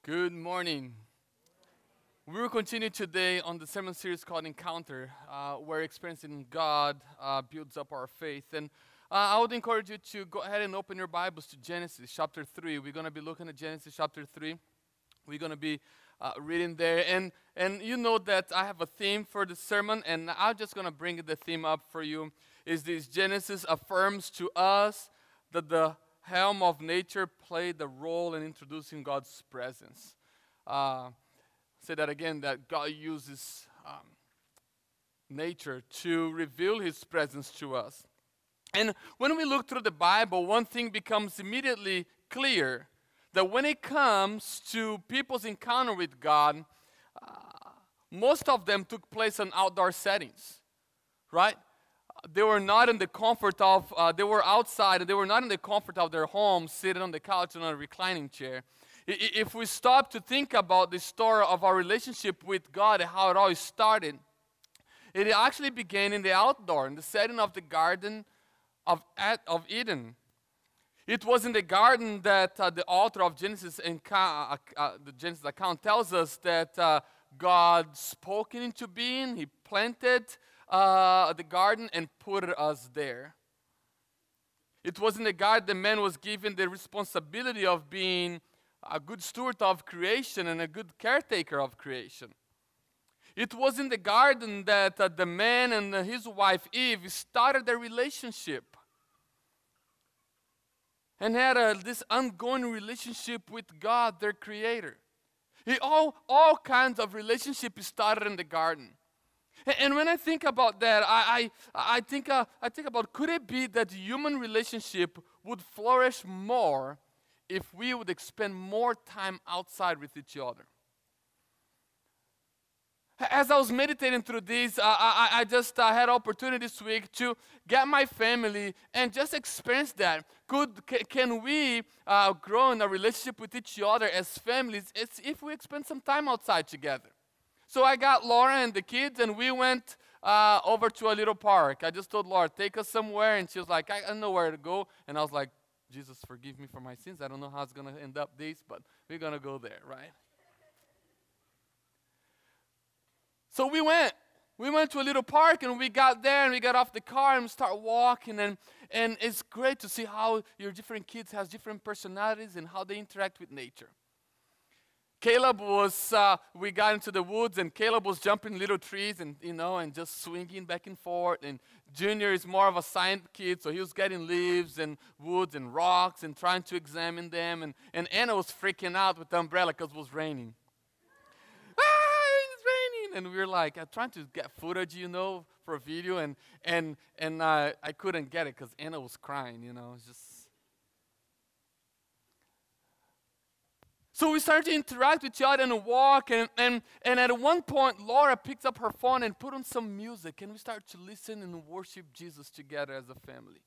Good morning. We will continue today on the sermon series called Encounter, where experiencing God builds up our faith. And I would encourage you to go ahead and open your Bibles to Genesis chapter 3. We're going to be looking at Genesis chapter 3. We're going to be reading there. And you know that I have a theme for the sermon, and I'm just going to bring the theme up for you. Is this Genesis affirms to us that the helm of nature played a role in introducing God's presence. Say that again, that God uses nature to reveal His presence to us. And when we look through the Bible, one thing becomes immediately clear, that when it comes to people's encounter with God, most of them took place in outdoor settings, right? They were not in the comfort of, they were outside, and they were not in the comfort of their home, sitting on the couch on a reclining chair. If we stop to think about the story of our relationship with God and how it all started, it actually began in the outdoor, in the setting of the Garden of Eden. It was in the garden that the author of Genesis, the Genesis account tells us that God spoke it into being. He planted the garden and put us there. It was in the garden that man was given the responsibility of being a good steward of creation and a good caretaker of creation. It was in the garden that the man and his wife Eve started their relationship and had this ongoing relationship with God, their creator. All kinds of relationships started in the garden. And when I think about that, I think about, could it be that human relationship would flourish more if we would spend more time outside with each other? As I was meditating through this, I just had opportunity this week to get my family and just experience that. Can we grow in a relationship with each other as families if we spend some time outside together? So I got Laura and the kids, and we went over to a little park. I just told Laura, take us somewhere, and she was like, I don't know where to go. And I was like, Jesus, forgive me for my sins. I don't know how it's going to end up this, but we're going to go there, right? So we went to a little park, and we got there, and we got off the car, and we start walking, and it's great to see how your different kids have different personalities and how they interact with nature. Caleb we got into the woods, and Caleb was jumping little trees and just swinging back and forth. And Junior is more of a science kid, so he was getting leaves and woods and rocks and trying to examine them. And Anna was freaking out with the umbrella because it was raining. It's raining! And we were like, trying to get footage, for a video, and I couldn't get it because Anna was crying, It's just. So we started to interact with each other and walk, and at one point, Laura picked up her phone and put on some music, and we started to listen and worship Jesus together as a family.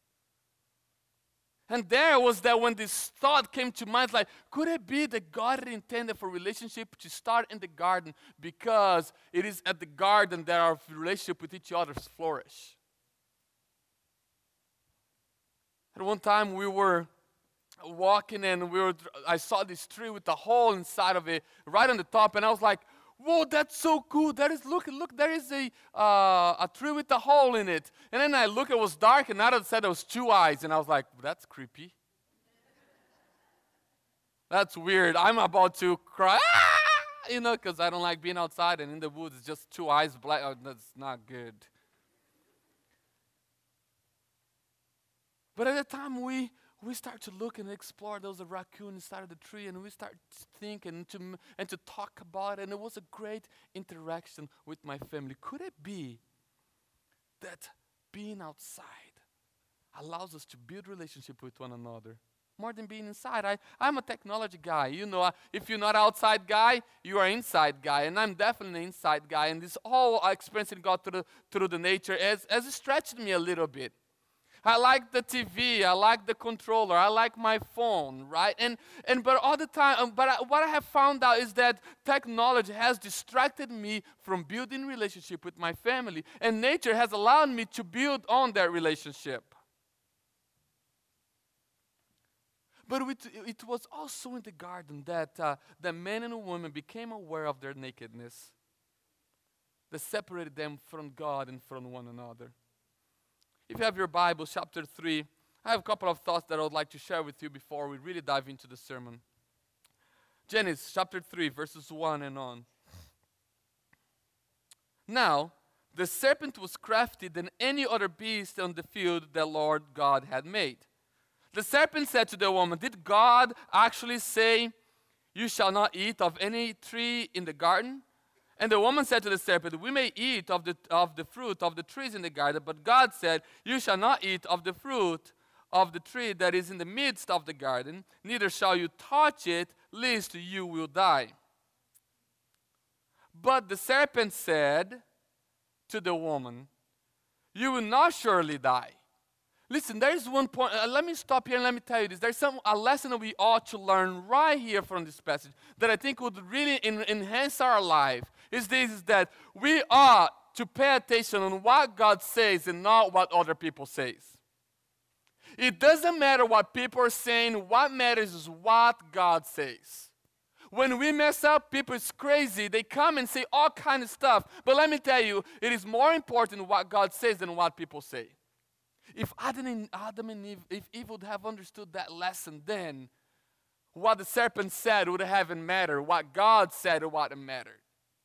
And there was that when this thought came to mind, like, could it be that God had intended for relationship to start in the garden because it is at the garden that our relationship with each other flourish? At one time, we were walking, and I saw this tree with a hole inside of it right on the top, and I was like, whoa, that's so cool. Look, there is a tree with a hole in it. And then I looked, it was dark, and now it said there was two eyes, and I was like, that's creepy. That's weird. I'm about to cry, because I don't like being outside, and in the woods it's just two eyes black. Oh, that's not good. But at the time we start to look and explore. There was a raccoon inside of the tree, and we start to think and to talk about it. And it was a great interaction with my family. Could it be that being outside allows us to build relationship with one another more than being inside? I'm a technology guy. If you're not outside guy, you are inside guy, and I'm definitely an inside guy. And this whole experience God through the nature has stretched me a little bit. I like the TV, I like the controller, I like my phone, right? But all the time, what I have found out is that technology has distracted me from building relationship with my family, and nature has allowed me to build on that relationship. But it was also in the garden that the man and woman became aware of their nakedness, that separated them from God and from one another. If you have your Bible, chapter 3, I have a couple of thoughts that I would like to share with you before we really dive into the sermon. Genesis chapter 3, verses 1 and on. Now, the serpent was craftier than any other beast on the field that Lord God had made. The serpent said to the woman, did God actually say, you shall not eat of any tree in the garden? And the woman said to the serpent, we may eat of the fruit of the trees in the garden, but God said, you shall not eat of the fruit of the tree that is in the midst of the garden, neither shall you touch it, lest you will die. But the serpent said to the woman, you will not surely die. Listen, there is one point. Let me stop here and let me tell you this. There's a lesson that we ought to learn right here from this passage that I think would really enhance our life. Is that we ought to pay attention on what God says and not what other people say. It doesn't matter what people are saying. What matters is what God says. When we mess up, people, it's crazy. They come and say all kind of stuff. But let me tell you, it is more important what God says than what people say. If Adam and Eve, if Eve would have understood that lesson, then what the serpent said would have mattered. What God said would mattered.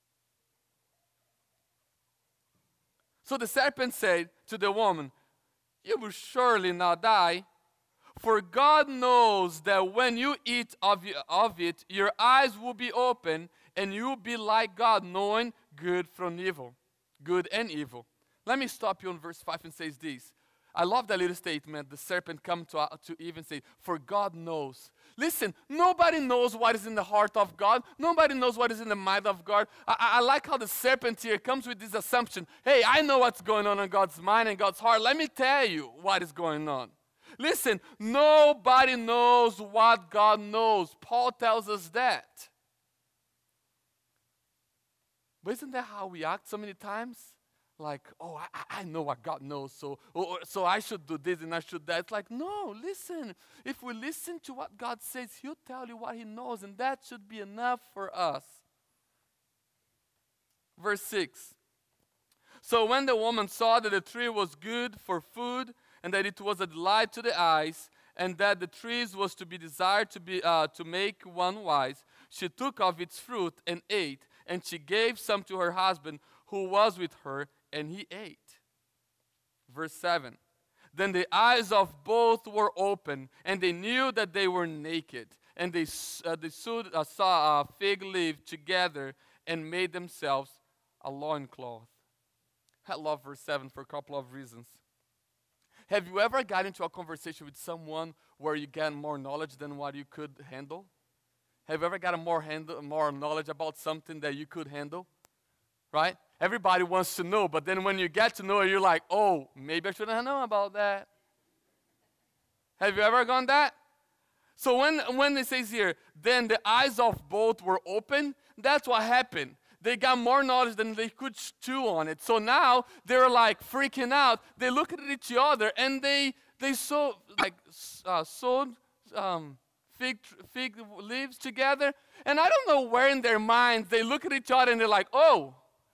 So the serpent said to the woman, you will surely not die, for God knows that when you eat of it, your eyes will be open, and you will be like God, knowing good from evil, good and evil. Let me stop you on verse 5 and says this. I love that little statement. The serpent come to Eve and say, for God knows. Listen, nobody knows what is in the heart of God. Nobody knows what is in the mind of God. I like how the serpent here comes with this assumption. Hey, I know what's going on in God's mind and God's heart. Let me tell you what is going on. Listen, nobody knows what God knows. Paul tells us that. But isn't that how we act so many times? Like, oh, I know what God knows, so I should do this and I should that. It's like, no, listen. If we listen to what God says, He'll tell you what He knows, and that should be enough for us. Verse 6. So when the woman saw that the tree was good for food, and that it was a delight to the eyes, and that the trees was to be desired to make one wise, she took of its fruit and ate, and she gave some to her husband who was with her, and he ate. Verse 7. Then the eyes of both were open, and they knew that they were naked. And they sewed a fig leaf together and made themselves a loincloth. I love verse 7 for a couple of reasons. Have you ever got into a conversation with someone where you get more knowledge than what you could handle? Have you ever got more knowledge about something that you could handle? Right? Everybody wants to know, but then when you get to know it, you're like, oh, maybe I shouldn't have known about that. Have you ever gone that? So when it says here, then the eyes of both were open, that's what happened. They got more knowledge than they could chew on it. So now they're like freaking out. They look at each other and they sewed fig leaves together. And I don't know where in their minds they look at each other and they're like, oh,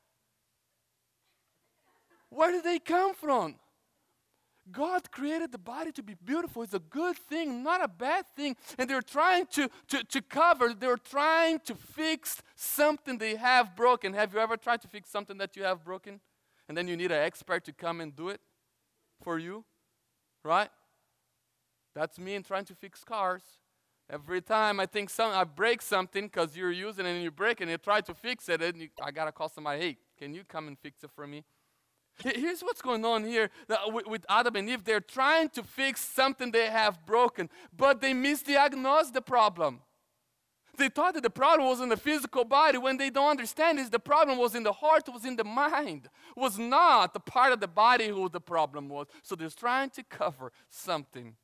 where did they come from? God created the body to be beautiful. It's a good thing, not a bad thing. And they're trying to cover, they're trying to fix something they have broken. Have you ever tried to fix something that you have broken? And then you need an expert to come and do it for you, right? That's me in trying to fix cars. Every time I think I break something because you're using it and you break it and you try to fix it, and I got to call somebody, hey, can you come and fix it for me? Here's what's going on here with Adam and Eve. They're trying to fix something they have broken, but they misdiagnosed the problem. They thought that the problem was in the physical body. When they don't understand is the problem was in the heart, was in the mind. It was not the part of the body who the problem was. So they're trying to cover something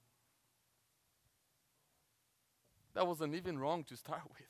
that wasn't even wrong to start with.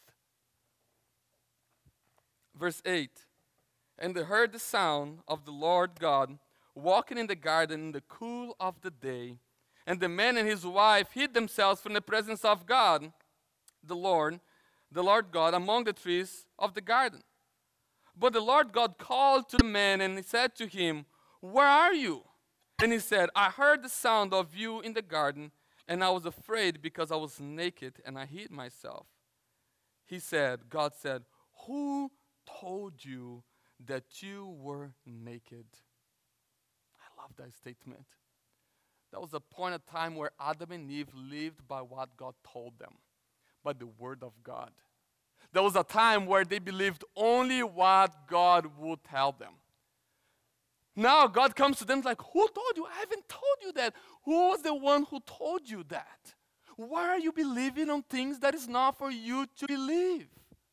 Verse 8. And they heard the sound of the Lord God walking in the garden in the cool of the day. and the man and his wife hid themselves from the presence of God, the Lord God, among the trees of the garden. But the Lord God called to the man, and he said to him, "Where are you?" And he said, "I heard the sound of you in the garden, and I was afraid because I was naked, and I hid myself." God said, "Who told you that you were naked?" I love that statement. That was a point of time where Adam and Eve lived by what God told them, by the word of God. There was a time where they believed only what God would tell them. Now God comes to them like, "Who told you? I haven't told you that. Who was the one who told you that? Why are you believing on things that is not for you to believe?"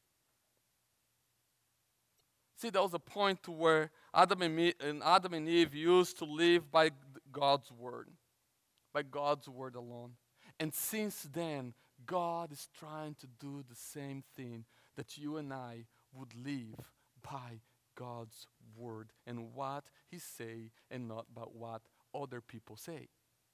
See, there was a point to where Adam and Eve used to live by God's word alone. And since then, God is trying to do the same thing, that you and I would live by God's word and what he say, and not by what other people say.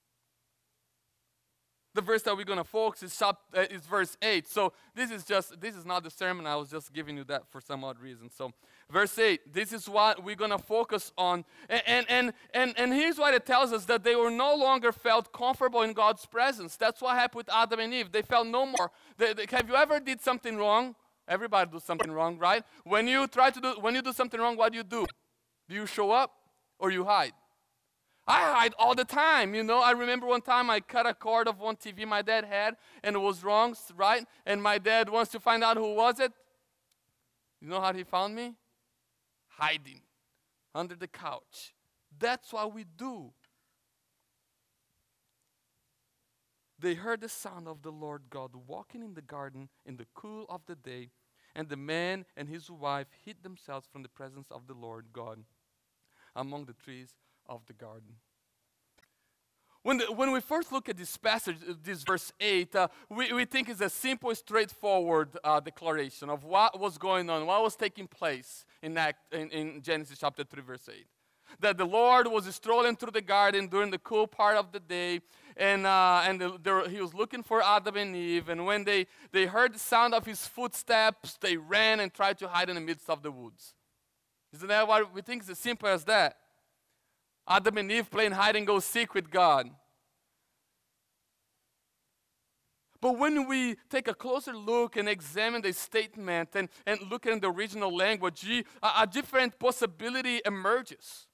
The verse that we're going to focus is verse 8. So this is not the sermon. I was just giving you that for some odd reason. So verse 8, this is what we're going to focus on. And here's what it tells us, that they were no longer felt comfortable in God's presence. That's what happened with Adam and Eve. They felt no more. Have you ever did something wrong? Everybody does something wrong, right? When you do something wrong, what do? Do you show up or you hide? I hide all the time, I remember one time I cut a cord of one TV my dad had, and it was wrong, right? And my dad wants to find out who was it. You know how he found me? Hiding under the couch. That's what we do. They heard the sound of the Lord God walking in the garden in the cool of the day, and the man and his wife hid themselves from the presence of the Lord God among the trees of the garden. When we first look at this passage, this verse 8, we think it's a simple, straightforward declaration of what was going on, what was taking place in Genesis chapter 3, verse 8. That the Lord was strolling through the garden during the cool part of the day, and he was looking for Adam and Eve, and when they heard the sound of his footsteps, they ran and tried to hide in the midst of the woods. Isn't that what we think? It's as simple as that. Adam and Eve playing hide and go seek with God. But when we take a closer look and examine the statement and look at the original language, a different possibility emerges.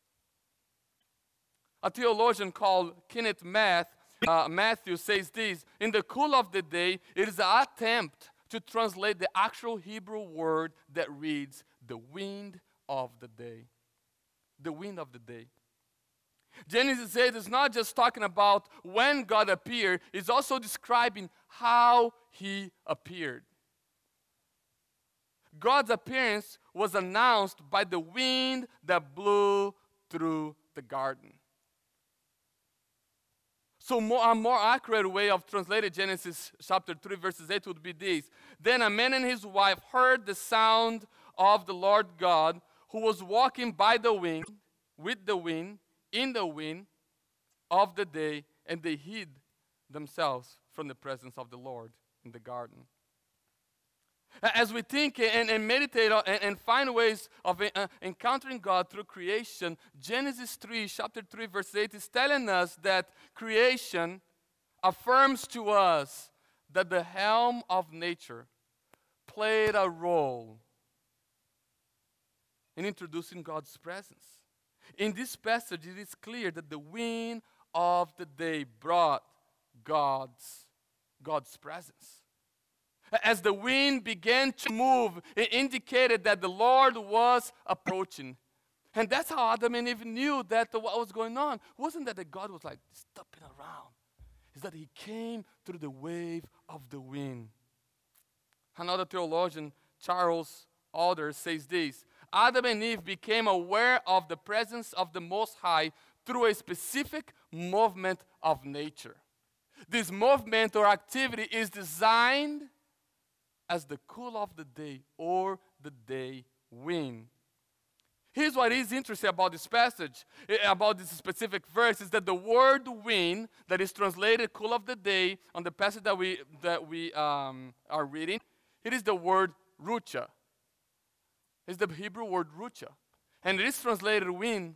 A theologian called Kenneth Matthew says this: "In the cool of the day, it is an attempt to translate the actual Hebrew word that reads, the wind of the day." The wind of the day. Genesis 8 is not just talking about when God appeared, it's also describing how he appeared. God's appearance was announced by the wind that blew through the garden. So a more accurate way of translating Genesis chapter 3 verses 8 would be this: "Then a man and his wife heard the sound of the Lord God, who was walking by the wind, with the wind, in the wind of the day, and they hid themselves from the presence of the Lord in the garden." As we think and meditate and find ways of encountering God through creation, Genesis 3, chapter 3, verse 8 is telling us that creation affirms to us that the helm of nature played a role in introducing God's presence. In this passage, it is clear that the wind of the day brought God's presence. As the wind began to move, it indicated that the Lord was approaching. And that's how Adam and Eve knew that what was going on. It wasn't that God was like stopping around. It's that he came through the wave of the wind. Another theologian, Charles Alder, says this: "Adam and Eve became aware of the presence of the Most High through a specific movement of nature. This movement or activity is designed as the cool of the day or the day wind. Here's what is interesting about this passage, about this specific verse, is that the word wind that is translated cool of the day on the passage that we are reading, it is the word rucha. It's the Hebrew word rucha. And it is translated wind.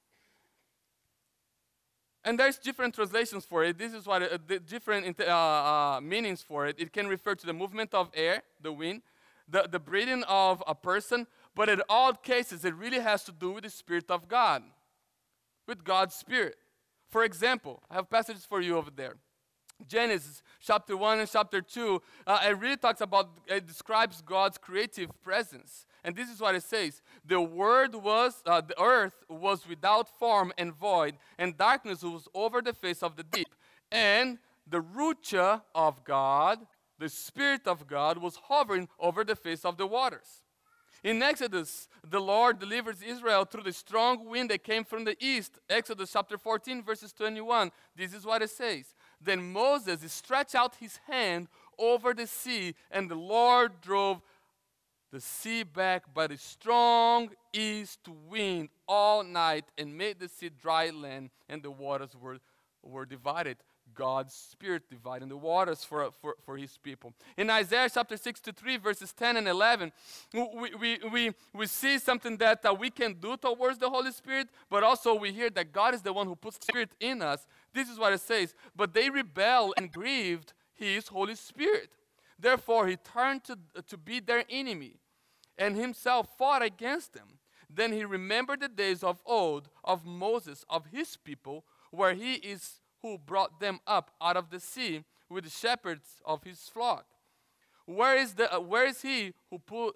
And there's different translations for it. This is what the different meanings for it. It can refer to the movement of air, the wind, the breathing of a person, but in all cases, it really has to do with the Spirit of God, with God's Spirit. For example, I have passages for you over there. Genesis chapter 1 and chapter 2, it really talks about, it describes God's creative presence. And this is what it says. The earth was without form and void, and darkness was over the face of the deep. And the rucha of God, the Spirit of God, was hovering over the face of the waters. In Exodus, the Lord delivers Israel through the strong wind that came from the east. Exodus chapter 14, verses 21. This is what it says. Then Moses stretched out his hand over the sea, and the Lord drove the sea back by the strong east wind all night and made the sea dry land, and the waters were divided. God's Spirit dividing the waters for his people. In Isaiah chapter 63, verses 10 and 11, we see something that we can do towards the Holy Spirit, but also we hear that God is the one who puts the Spirit in us. This is what it says. But they rebelled and grieved his Holy Spirit. Therefore, he turned to be their enemy and himself fought against them. Then he remembered the days of old, of Moses, of his people, where he is who brought them up out of the sea with the shepherds of his flock. Where is he who put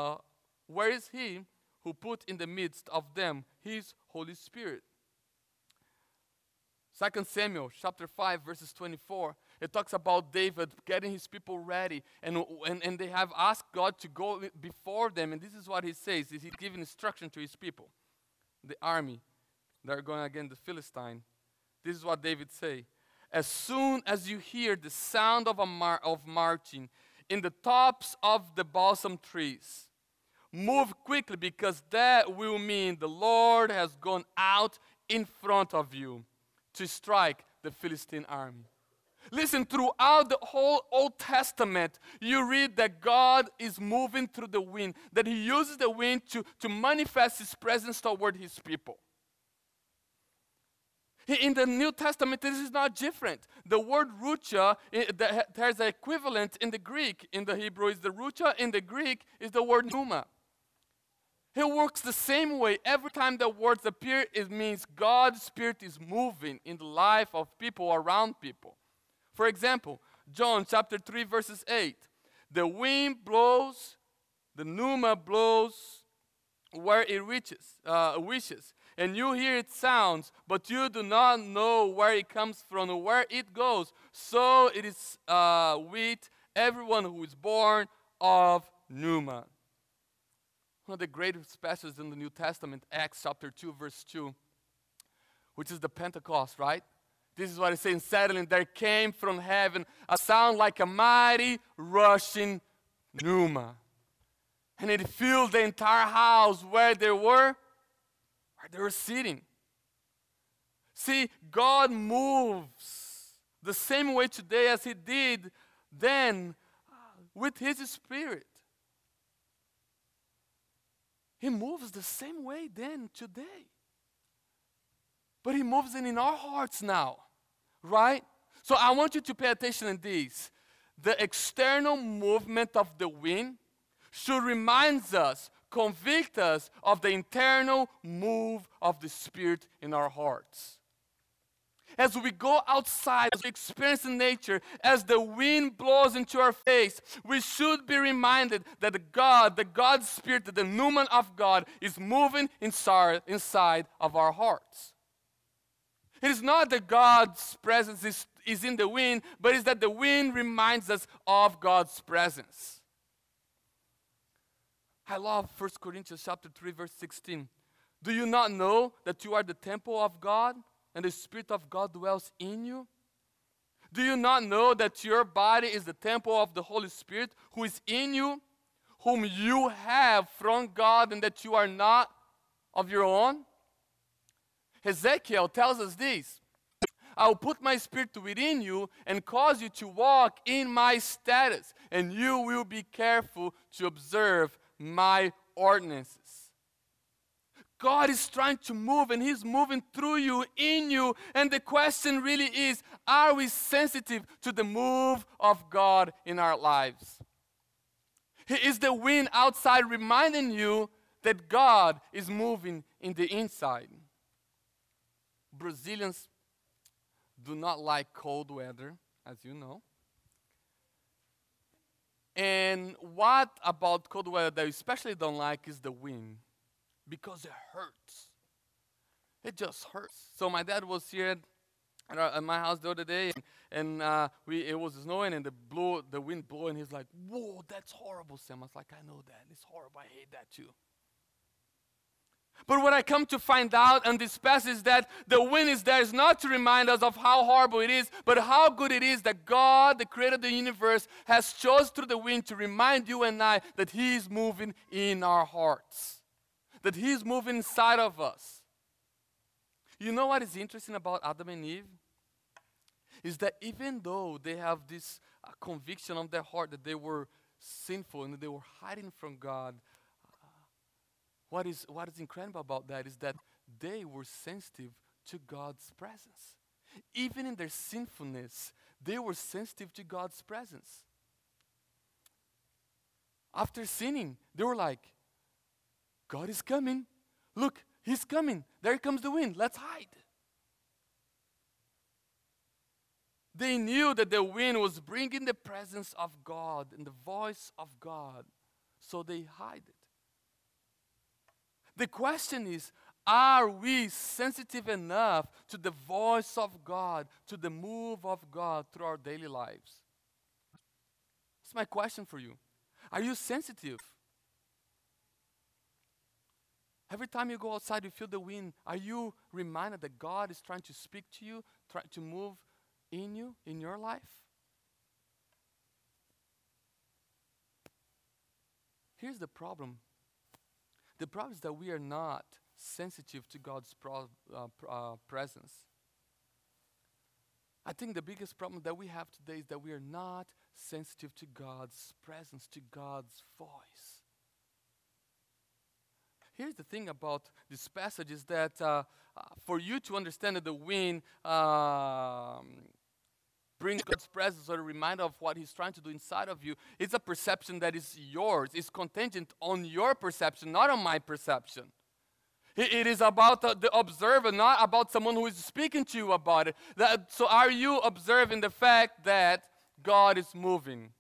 in the midst of them his Holy Spirit? 2 Samuel chapter 5 verses 24. It talks about David getting his people ready, and they have asked God to go before them, and this is what he says. He's giving instruction to his people, the army that are going against the Philistine. This is what David say. As soon as you hear the sound of marching in the tops of the balsam trees, move quickly, because that will mean the Lord has gone out in front of you to strike the Philistine army. Listen, throughout the whole Old Testament, you read that God is moving through the wind, that he uses the wind to manifest his presence toward his people. In the New Testament, this is not different. The word rucha, there's an equivalent in the Greek. In the Hebrew is the rucha, in the Greek is the word pneuma. It works the same way. Every time the words appear, it means God's Spirit is moving in the life of people, around people. For example, John chapter 3 verses 8. The wind blows, the pneuma blows where it wishes. And you hear its sounds, but you do not know where it comes from or where it goes. So it is with everyone who is born of pneuma. One of the greatest passages in the New Testament, Acts chapter 2, verse 2, which is the Pentecost, right? This is what it says. And suddenly there came from heaven a sound like a mighty rushing pneuma. And it filled the entire house where they were sitting. See, God moves the same way today as he did then with his Spirit. He moves the same way then today. But he moves it in our hearts now, right? So I want you to pay attention in this. The external movement of the wind should remind us, convict us of the internal move of the Spirit in our hearts. As we go outside, as we experience in nature, as the wind blows into our face, we should be reminded that the God's Spirit, the pneuma of God, is moving inside of our hearts. It is not that God's presence is in the wind, but it's that the wind reminds us of God's presence. I love 1 Corinthians chapter 3, verse 16. Do you not know that you are the temple of God and the Spirit of God dwells in you? Do you not know that your body is the temple of the Holy Spirit who is in you, whom you have from God, and that you are not of your own? Ezekiel tells us this. I will put my spirit within you and cause you to walk in my status, and you will be careful to observe my ordinances. God is trying to move, and He's moving through you, in you. And the question really is, are we sensitive to the move of God in our lives? Is the wind outside reminding you that God is moving in the inside? Brazilians do not like cold weather, as you know. And what about cold weather that you especially don't like is the wind, because it hurts. It just hurts. So my dad was here at my house the other day, and it was snowing, and the wind blew, and he's like, "Whoa, that's horrible, Sam." I was like, "I know that. It's horrible. I hate that too." But what I come to find out in this passage is that the wind is there is not to remind us of how horrible it is, but how good it is that God, the creator of the universe, has chosen through the wind to remind you and I that He is moving in our hearts, that He is moving inside of us. You know what is interesting about Adam and Eve? Is that even though they have this conviction of their heart that they were sinful and that they were hiding from God, what is incredible about that is that they were sensitive to God's presence. Even in their sinfulness, they were sensitive to God's presence. After sinning, they were like, God is coming. Look, He's coming. There comes the wind. Let's hide. They knew that the wind was bringing the presence of God and the voice of God, so they hid it. The question is, are we sensitive enough to the voice of God, to the move of God through our daily lives? That's my question for you. Are you sensitive? Every time you go outside, you feel the wind. Are you reminded that God is trying to speak to you, trying to move in you, in your life? Here's the problem. The problem is that we are not sensitive to God's presence. I think the biggest problem that we have today is that we are not sensitive to God's presence, to God's voice. Here's the thing about this passage is that for you to understand that the wind brings God's presence or a reminder of what He's trying to do inside of you, it's a perception that is yours. It's contingent on your perception, not on my perception. It is about the observer, not about someone who is speaking to you about it. So are you observing the fact that God is moving?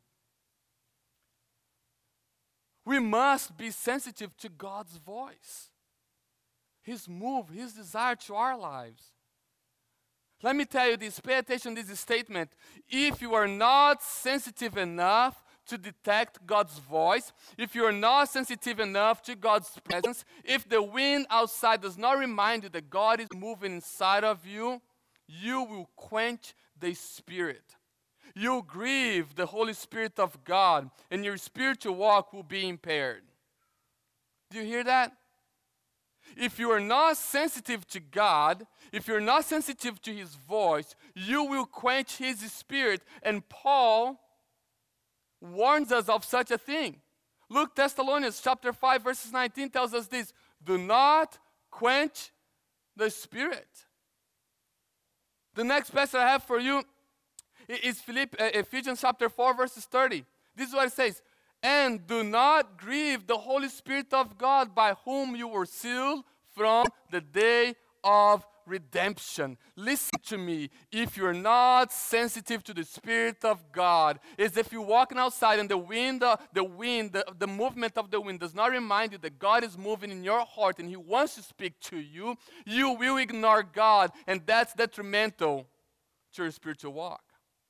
We must be sensitive to God's voice, His move, His desire to our lives. Let me tell you this, pay attention to this statement. If you are not sensitive enough to detect God's voice, if you are not sensitive enough to God's presence, if the wind outside does not remind you that God is moving inside of you, you will quench the Spirit. You'll grieve the Holy Spirit of God, and your spiritual walk will be impaired. Do you hear that? If you are not sensitive to God, if you're not sensitive to His voice, you will quench His Spirit. And Paul warns us of such a thing. Luke, Thessalonians chapter 5, verses 19 tells us this: do not quench the Spirit. The next passage I have for you is Ephesians chapter 4, verses 30. This is what it says. And do not grieve the Holy Spirit of God, by whom you were sealed from the day of redemption. Listen to me. If you're not sensitive to the Spirit of God, it's if you're walking outside and the movement of the wind does not remind you that God is moving in your heart and He wants to speak to you, you will ignore God, and that's detrimental to your spiritual walk.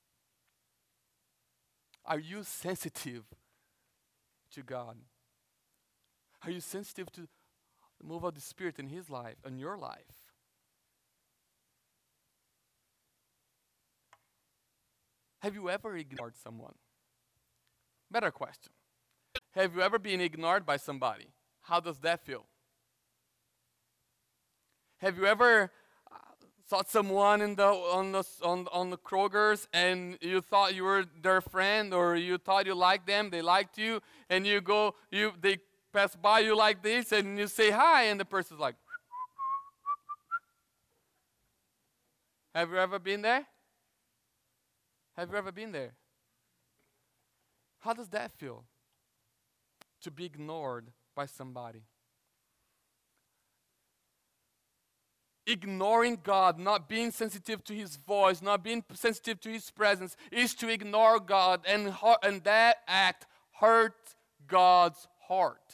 Are you sensitive to God? Are you sensitive to the move of the Spirit in His life, in your life? Have you ever ignored someone? Better question. Have you ever been ignored by somebody? How does that feel? Have you ever saw someone in on the Kroger's and you thought you were their friend or you thought you liked them, they liked you, and they pass by you like this and you say hi and the person's like, have you ever been there? Have you ever been there? How does that feel? To be ignored by somebody. Ignoring God, not being sensitive to His voice, not being sensitive to His presence, is to ignore God, and that act hurt God's heart.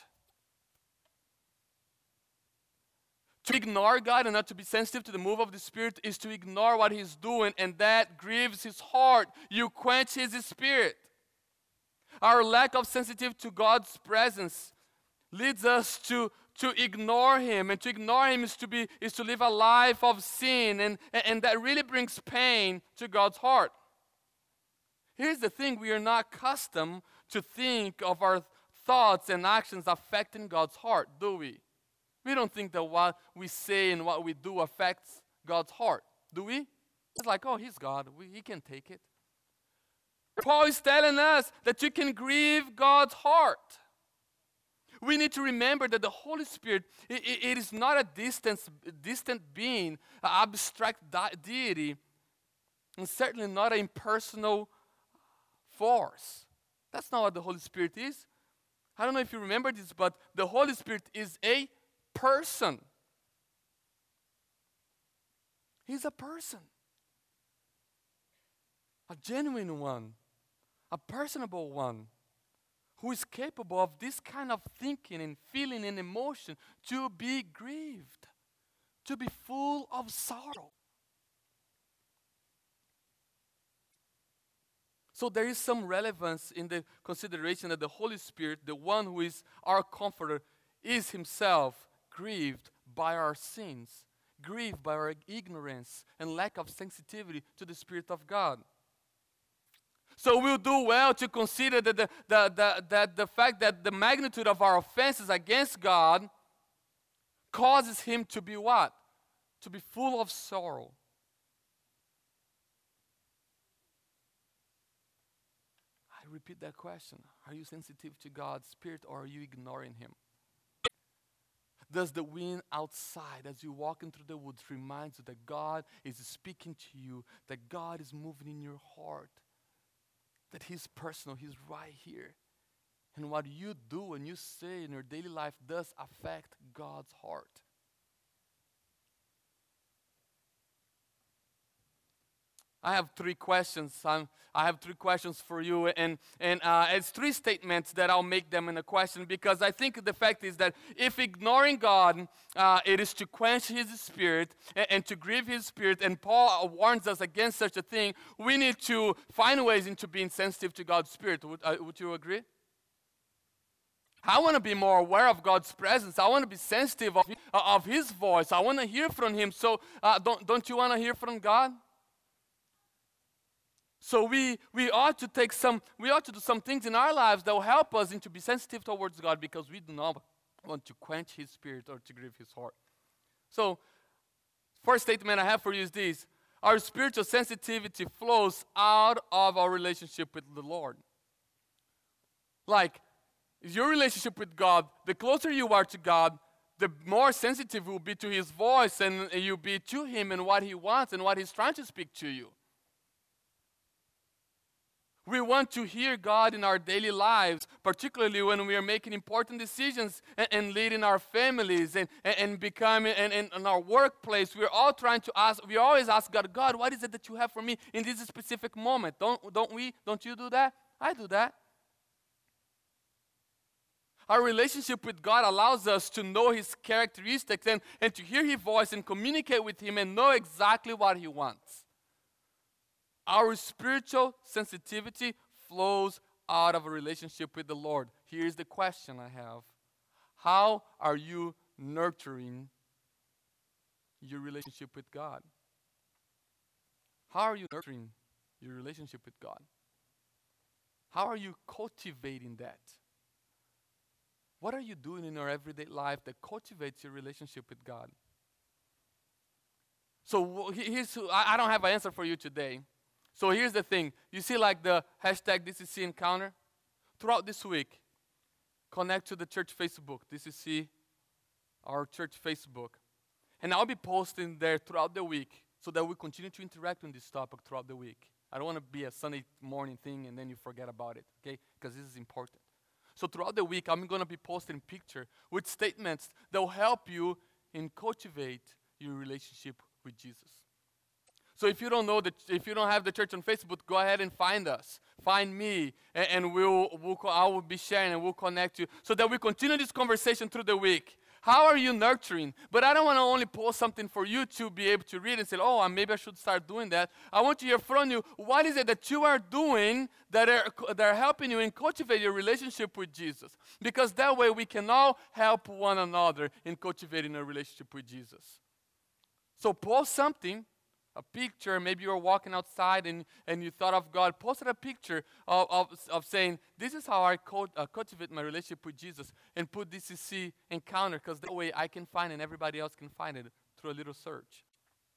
To ignore God and not to be sensitive to the move of the Spirit is to ignore what He's doing, and that grieves His heart. You quench His Spirit. Our lack of sensitivity to God's presence leads us to ignore Him, and to ignore Him is to live a life of sin, and that really brings pain to God's heart. Here's the thing: we are not accustomed to think of our thoughts and actions affecting God's heart, do we? We don't think that what we say and what we do affects God's heart, do we? It's like, oh, He's God, He can take it. Paul is telling us that you can grieve God's heart. We need to remember that the Holy Spirit, it is not a distant being, an abstract deity, and certainly not an impersonal force. That's not what the Holy Spirit is. I don't know if you remember this, but the Holy Spirit is a person. He's a person. A genuine one. A personable one. Who is capable of this kind of thinking and feeling and emotion, to be grieved, to be full of sorrow. So there is some relevance in the consideration that the Holy Spirit, the one who is our comforter, is Himself grieved by our sins, grieved by our ignorance and lack of sensitivity to the Spirit of God. So we'll do well to consider that the fact that the magnitude of our offenses against God causes Him to be what? To be full of sorrow. I repeat that question. Are you sensitive to God's Spirit, or are you ignoring Him? Does the wind outside as you walk into the woods remind you that God is speaking to you, that God is moving in your heart? That He's personal, He's right here. And what you do and you say in your daily life does affect God's heart. I have three questions. I have three questions for you, and it's three statements that I'll make them in a question, because I think the fact is that if ignoring God, it is to quench His Spirit and to grieve His Spirit, and Paul warns us against such a thing, we need to find ways into being sensitive to God's Spirit. Would you agree? I want to be more aware of God's presence. I want to be sensitive of His voice. I want to hear from Him. So don't you want to hear from God? So we ought to do some things in our lives that will help us to be sensitive towards God, because we do not want to quench His Spirit or to grieve His heart. So, first statement I have for you is this: our spiritual sensitivity flows out of our relationship with the Lord. Like, your relationship with God, the closer you are to God, the more sensitive you will be to His voice, and you'll be to Him and what He wants and what He's trying to speak to you. We want to hear God in our daily lives, particularly when we are making important decisions and leading our families and becoming and in our workplace. We're all trying to ask. We always ask God, God, what is it that you have for me in this specific moment? Don't we? Don't you do that? I do that. Our relationship with God allows us to know His characteristics and to hear His voice and communicate with Him and know exactly what He wants. Our spiritual sensitivity flows out of a relationship with the Lord. Here's the question I have. How are you nurturing your relationship with God? How are you nurturing your relationship with God? How are you cultivating that? What are you doing in your everyday life that cultivates your relationship with God? So I don't have an answer for you today. So here's the thing. You see like the hashtag DCC Encounter? Throughout this week, connect to the church Facebook, DCC, our church Facebook. And I'll be posting there throughout the week so that we continue to interact on this topic throughout the week. I don't want to be a Sunday morning thing and then you forget about it, okay? Because this is important. So throughout the week, I'm going to be posting pictures with statements that will help you in cultivate your relationship with Jesus. So if you don't know if you don't have the church on Facebook, go ahead and find us. Find me, and I will be sharing and we'll connect you so that we continue this conversation through the week. How are you nurturing? But I don't want to only post something for you to be able to read and say, oh, maybe I should start doing that. I want to hear from you. What is it that you are doing that are helping you in cultivate your relationship with Jesus? Because that way we can all help one another in cultivating a relationship with Jesus. So post something. A picture, maybe you're walking outside and you thought of God, posted a picture of saying, this is how I cultivate my relationship with Jesus, and put DCC Encounter, because that way I can find it and everybody else can find it through a little search.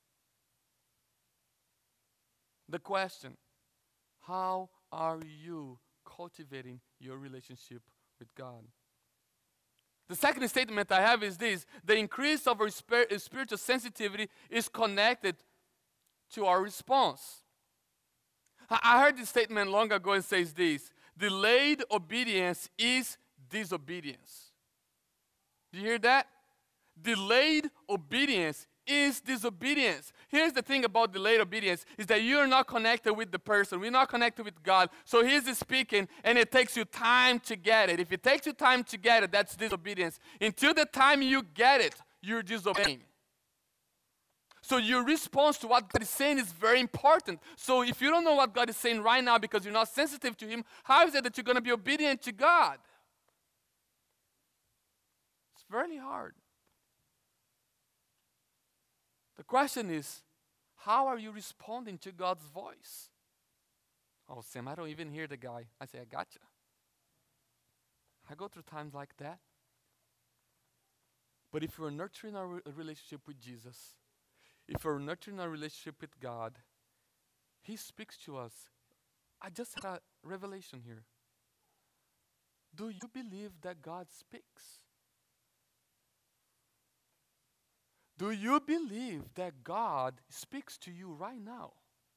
The question, how are you cultivating your relationship with God? The second statement I have is this: the increase of our spiritual sensitivity is connected to our response. I heard this statement long ago and says this: delayed obedience is disobedience. Do you hear that? Delayed obedience is disobedience. Here's the thing about delayed obedience is that you're not connected with the person. We're not connected with God. So he's speaking and it takes you time to get it. If it takes you time to get it, that's disobedience. Until the time you get it, you're disobeying. So your response to what God is saying is very important. So if you don't know what God is saying right now because you're not sensitive to Him, how is it that you're going to be obedient to God? It's very hard. The question is, how are you responding to God's voice? Oh, Sam, I don't even hear the guy. I say, I gotcha. I go through times like that. But if you're nurturing our relationship with Jesus, if we're nurturing our relationship with God, He speaks to us. I just had a revelation here. Do you believe that God speaks? Do you believe that God speaks to you right now?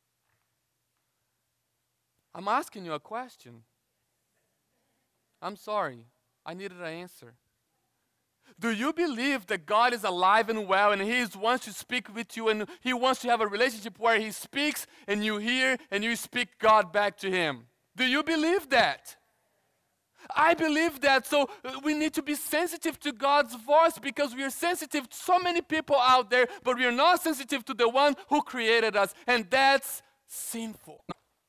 I'm asking you a question. I'm sorry. I needed an answer. Do you believe that God is alive and well and He wants to speak with you and He wants to have a relationship where He speaks and you hear and you speak God back to Him? Do you believe that? I believe that. So we need to be sensitive to God's voice because we are sensitive to so many people out there, but we are not sensitive to the one who created us, and that's sinful.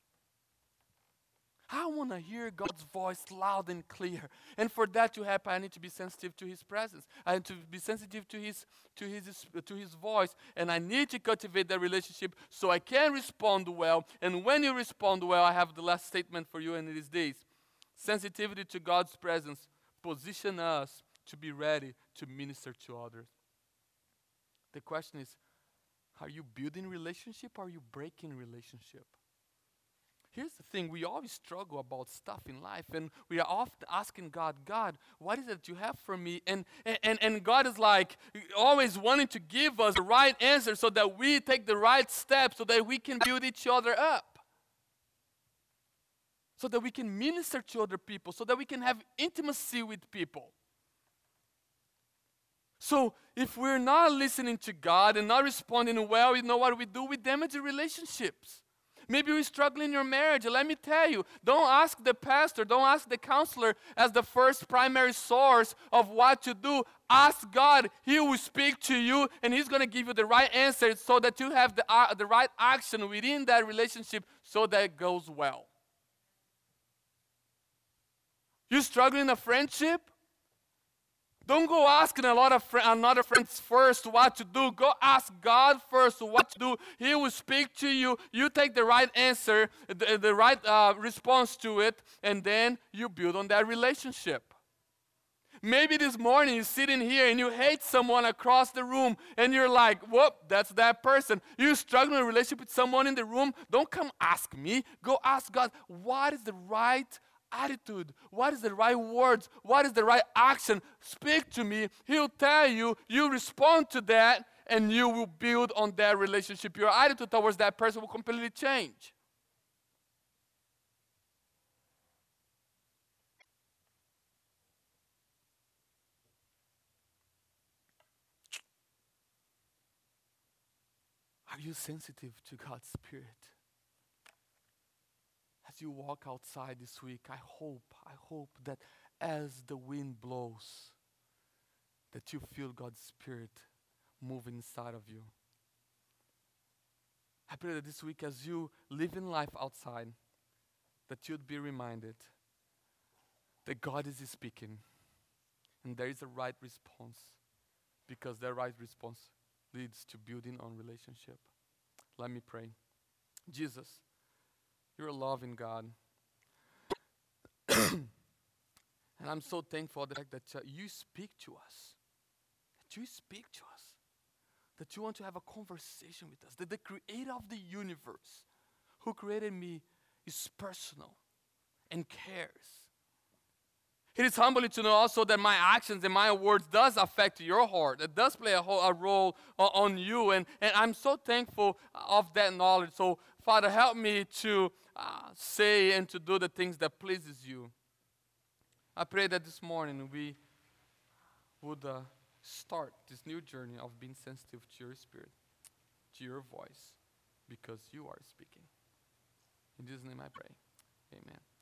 I want to hear God's voice loud and clear. And for that to happen, I need to be sensitive to His presence. I need to be sensitive to His voice. And I need to cultivate that relationship so I can respond well. And when you respond well, I have the last statement for you, and it is this: sensitivity to God's presence position us to be ready to minister to others. The question is, are you building relationship or are you breaking relationship? Here's the thing, we always struggle about stuff in life, and we are often asking God, what is it you have for me? And God is like always wanting to give us the right answer so that we take the right steps so that we can build each other up. So that we can minister to other people, so that we can have intimacy with people. So if we're not listening to God and not responding well, you know what we do? We damage the relationships. Maybe you're struggling in your marriage. Let me tell you, don't ask the pastor, don't ask the counselor as the first primary source of what to do. Ask God. He will speak to you, and He's going to give you the right answer so that you have the right action within that relationship so that it goes well. You struggling in a friendship? Don't go asking a lot of another friends first what to do. Go ask God first what to do. He will speak to you. You take the right answer, the right response to it, and then you build on that relationship. Maybe this morning you're sitting here and you hate someone across the room and you're like, whoop, that's that person. You're struggling in a relationship with someone in the room. Don't come ask me. Go ask God, what is the right attitude? What is the right words? What is the right action? Speak to me. He'll tell you. You respond to that and you will build on that relationship. Your attitude towards that person will completely change. Are you sensitive to God's Spirit? As you walk outside this week, I hope that as the wind blows, that you feel God's Spirit move inside of you. I pray that this week as you live in life outside, that you'd be reminded that God is speaking and there is a right response, because that right response leads to building on relationship. Let me pray. Jesus, you're a loving God. And I'm so thankful for the fact that you speak to us. That you speak to us. That you want to have a conversation with us. That the creator of the universe, who created me, is personal and cares. It is humbling to know also that my actions and my words does affect your heart. It does play a role on you. And I'm so thankful of that knowledge. So, Father, help me to say and to do the things that pleases you. I pray that this morning we would start this new journey of being sensitive to your Spirit, to your voice, because you are speaking. In Jesus' name I pray. Amen.